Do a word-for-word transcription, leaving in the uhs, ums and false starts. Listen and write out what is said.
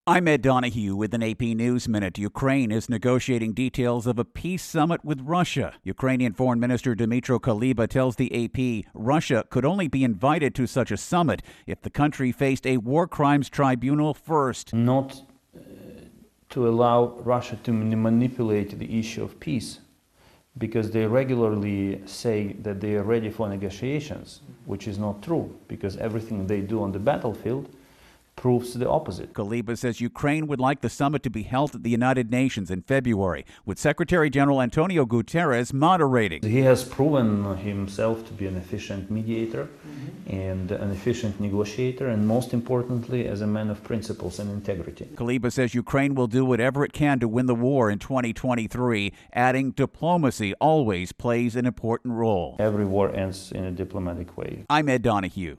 I'm Ed Donahue with an A P News Minute. Ukraine is negotiating details of a peace summit with Russia. Ukrainian Foreign Minister Dmytro Kuleba tells the A P Russia could only be invited to such a summit if the country faced a war crimes tribunal first. Not uh, to allow Russia to manipulate the issue of peace, because they regularly say that they are ready for negotiations, which is not true, because everything they do on the battlefield proves the opposite. Kuleba says Ukraine would like the summit to be held at the United Nations in February, with Secretary General Antonio Guterres moderating. He has proven himself to be an efficient mediator mm-hmm. and an efficient negotiator, and most importantly, as a man of principles and integrity. Kuleba says Ukraine will do whatever it can to win the war in twenty twenty-three, adding diplomacy always plays an important role. Every war ends in a diplomatic way. I'm Ed Donahue.